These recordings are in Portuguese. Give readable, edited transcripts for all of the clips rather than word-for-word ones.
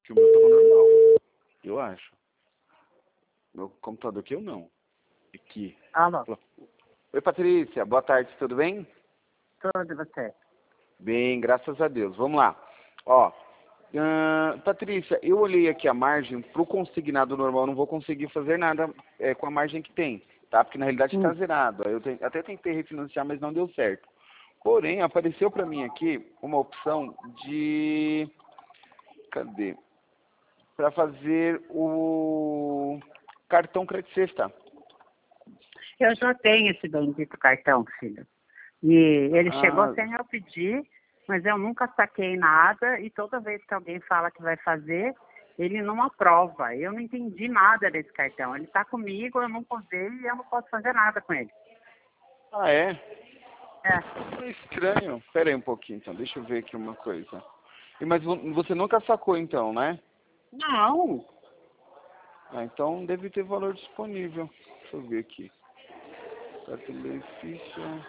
Que o meu tava normal, eu acho. Meu computador aqui eu não. Aqui. Alô, Oi, Patrícia. Boa tarde, tudo bem? tudo você? Bem, graças a Deus. Vamos lá. Ó, Patrícia, eu olhei aqui a margem para o consignado normal, não vou conseguir fazer nada com a margem que tem, tá? Porque na realidade está zerado. Até tentei refinanciar, mas não deu certo. Porém, apareceu para mim aqui uma opção de... Cadê? Para fazer o cartão crédito sexta. Eu já tenho esse bendito cartão, filho. E ele chegou sem eu pedir, mas eu nunca saquei nada e toda vez que alguém fala que vai fazer, ele não aprova. Eu não entendi nada desse cartão. Ele está comigo, eu nunca usei e eu não posso fazer nada com ele. Ah, é? É. É estranho. Espera aí um pouquinho, então. Deixa eu ver aqui uma coisa. Mas você nunca sacou, então, né? Não. Ah, então deve ter valor disponível. Deixa eu ver aqui. Cartão de benefício.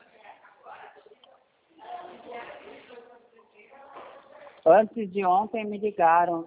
Antes de ontem me ligaram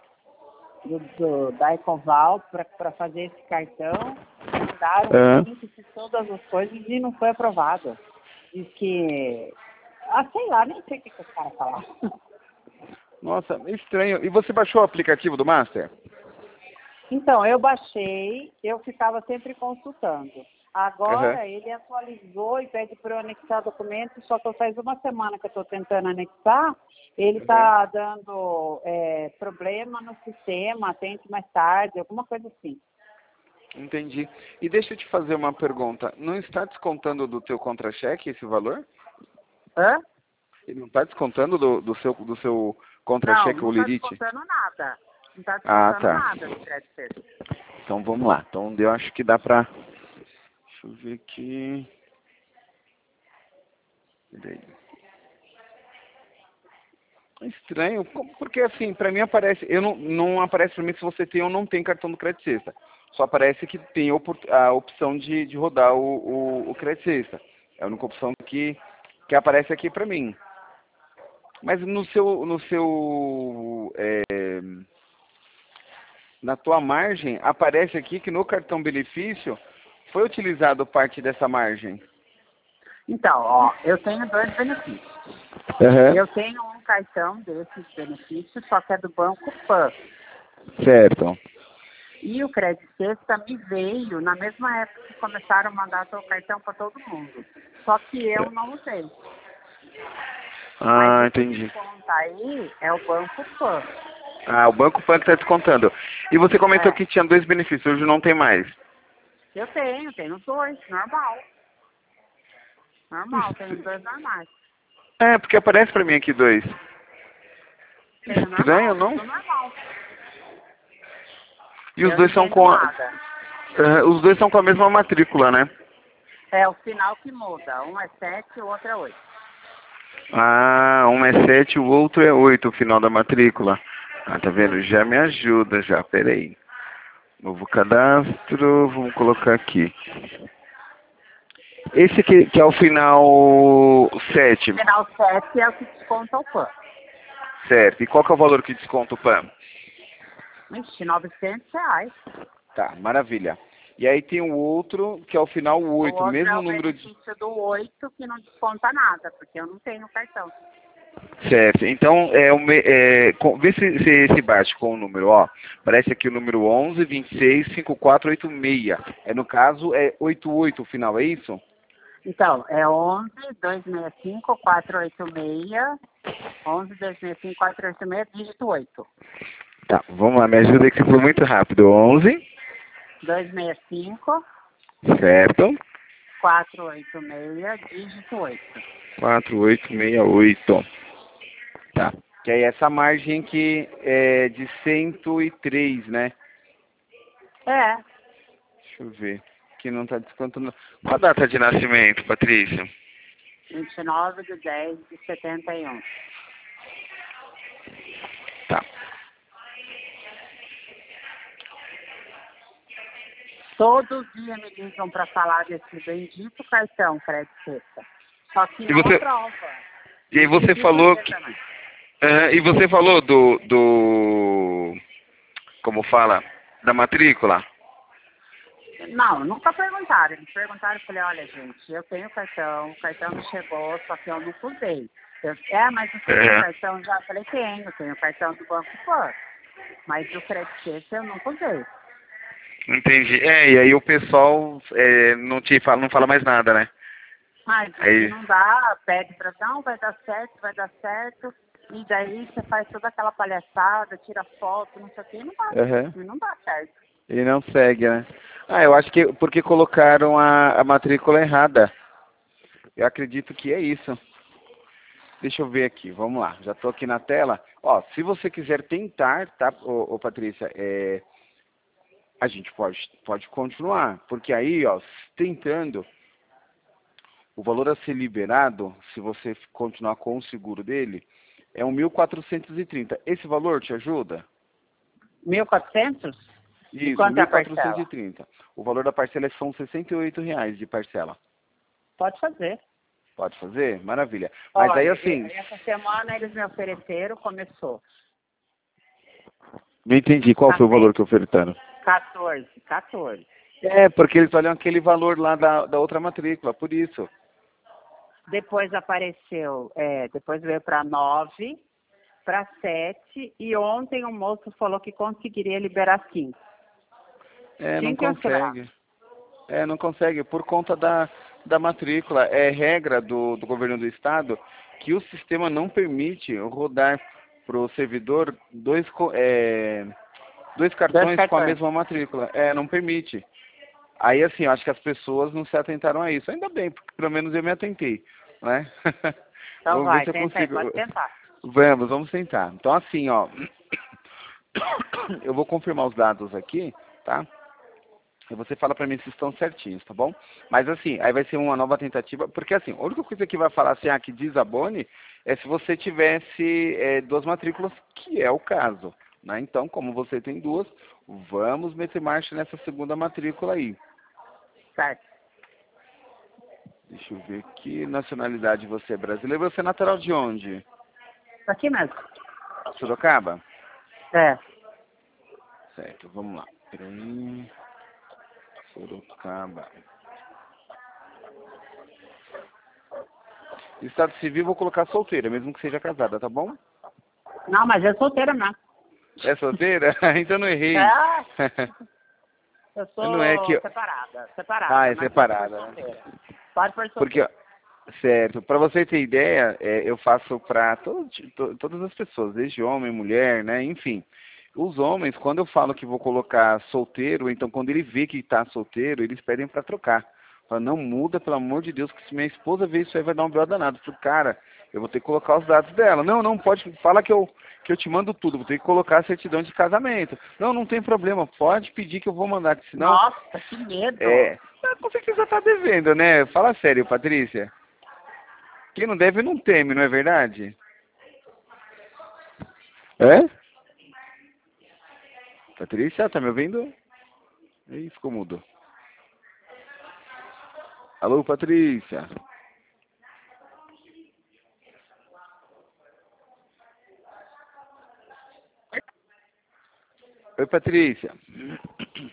da Ecoval para fazer esse cartão. Mandaram o link de todas as coisas e não foi aprovado. Diz que... sei lá, nem sei o que os caras falaram. Nossa, estranho. E você baixou o aplicativo do Master? Então, eu baixei, eu ficava sempre consultando. Agora ele atualizou e pede para eu anexar documentos, só que faz uma semana que eu estou tentando anexar, ele está dando problema no sistema, atende mais tarde, alguma coisa assim. Entendi. E deixa eu te fazer uma pergunta. Não está descontando do teu contra-cheque esse valor? Hã? Ele não está descontando do seu contra-cheque ou limite? Não está descontando nada. Não está descontando nada do crédito sexta. Então vamos lá. Então eu acho que dá pra... Deixa eu ver aqui... Peraí. É estranho, porque assim, pra mim aparece... não aparece pra mim se você tem ou não tem cartão do crédito sexta. Só aparece que tem a opção de rodar o crédito sexta. É a única opção que aparece aqui pra mim. Mas na tua margem, aparece aqui que no cartão benefício foi utilizado parte dessa margem. Então, ó, eu tenho 2 benefícios. Eu tenho um cartão desses benefícios, só que é do Banco Pan. Certo. E o crédito sexta me veio na mesma época que começaram a mandar seu cartão para todo mundo. Só que eu não usei. Mas Entendi. desconta aí é o Banco Pan. O Banco Pan que está descontando. E você comentou que tinha 2 benefícios, hoje não tem mais. Eu tenho 2, normal. Normal, tenho 2 normais. Porque aparece pra mim aqui 2. Estranho, não? Normal. E os dois são com os dois são com a mesma matrícula, né? É o final que muda. Um é 7 e o outro é 8. Um é 7 o outro é 8, o final da matrícula. Tá vendo? Já me ajuda, já. Peraí. Novo cadastro, vamos colocar aqui. Esse que é o final 7. O final 7 é o que desconta o PAN. Certo. E qual que é o valor que desconta o PAN? Ixi, R$900. Tá, maravilha. E aí tem o outro, que é o final 8, o mesmo número de... benefício do 8 que não desconta nada, porque eu não tenho cartão. Certo. Então, vê se bate com o número, ó. Aparece aqui o número 11, 26, 5486. No caso, é 88 o final, é isso? Então, é 11, 265, 486, 11, 265, 486, dígito 8. Tá, vamos lá, me ajuda que você foi muito rápido. 11. 265. Certo. 486, dígito 8. 4868. Tá. Que aí essa margem que é de 103, né? É. Deixa eu ver. Que não tá descontando. Qual a data de nascimento, Patrícia? 29/10/71. Tá. Todo dia me ligam para falar desse bendito cartão crédito sexta. Só que não aprova. E aí você falou que... e você falou como fala, da matrícula? Não, nunca perguntaram. Eles perguntaram, eu falei, olha, gente, eu tenho o cartão me chegou, só que eu não usei. Mas você tem cartão já? Eu falei, tenho cartão do Banco Pan. Mas o crédito eu não usei. Entendi. E aí o pessoal não fala mais nada, né? Mas Aí... não dá, pede pra não, vai dar certo. E daí você faz toda aquela palhaçada, tira foto, não sei o que, e não dá certo. E não segue, né? Eu acho que porque colocaram a matrícula errada. Eu acredito que é isso. Deixa eu ver aqui, vamos lá. Já estou aqui na tela. Ó, se você quiser tentar, tá, ô Patrícia, a gente pode continuar. Porque aí, ó, tentando, o valor a ser liberado, se você continuar com o seguro dele, é 1.430. Esse valor te ajuda? 1.400? E Isso, quanto é a parcela? 1.430. O valor da parcela são R$ 68 de parcela. Pode fazer. Pode fazer? Maravilha. Mas aí assim... Essa semana eles me ofereceram, começou. Não entendi. Qual foi o valor que ofertaram? 14. Porque eles olham aquele valor lá da outra matrícula, por isso. Depois apareceu, depois veio para 9, para 7, e ontem o moço falou que conseguiria liberar 5. Não consegue. Não consegue, por conta da matrícula. É regra do governo do estado que o sistema não permite rodar para o servidor dois cartões com a mesma matrícula. Não permite. Aí, assim, eu acho que as pessoas não se atentaram a isso. Ainda bem, porque pelo menos eu me atentei, né? Então vamos ver se eu consigo. Pode tentar. Vamos tentar. Então, assim, ó, eu vou confirmar os dados aqui, tá? E você fala pra mim se estão certinhos, tá bom? Mas, assim, aí vai ser uma nova tentativa, porque, assim, a única coisa que vai falar assim, que desabone, é se você tivesse 2 matrículas, que é o caso, né? Então, como você tem 2, vamos meter marcha nessa segunda matrícula aí. Certo. Deixa eu ver aqui. Nacionalidade, você é brasileiro. Você é natural de onde? Aqui mesmo. Sorocaba? É. Certo, vamos lá. Peraí. Sorocaba. Estado civil, vou colocar solteira, mesmo que seja casada, tá bom? Não, mas é solteira mesmo. É solteira? Então não errei. Eu sou Não é que... separada. É separada. Pode por solteira. Porque, certo, para você ter ideia, eu faço para todas as pessoas, desde homem, mulher, né, enfim. Os homens, quando eu falo que vou colocar solteiro, então quando ele vê que está solteiro, eles pedem para trocar. Fala, não muda, pelo amor de Deus, que se minha esposa ver isso aí vai dar um B.O. danado. Eu falo, cara, eu vou ter que colocar os dados dela. Não pode, fala que eu te mando tudo, vou ter que colocar a certidão de casamento. Não tem problema, pode pedir que eu vou mandar, que senão... Nossa, que medo! Com certeza tá devendo, né? Fala sério, Patrícia. Quem não deve não teme, não é verdade? Patrícia, tá me ouvindo? Ih, ficou mudo. Alô, Patrícia. Oi, Patrícia.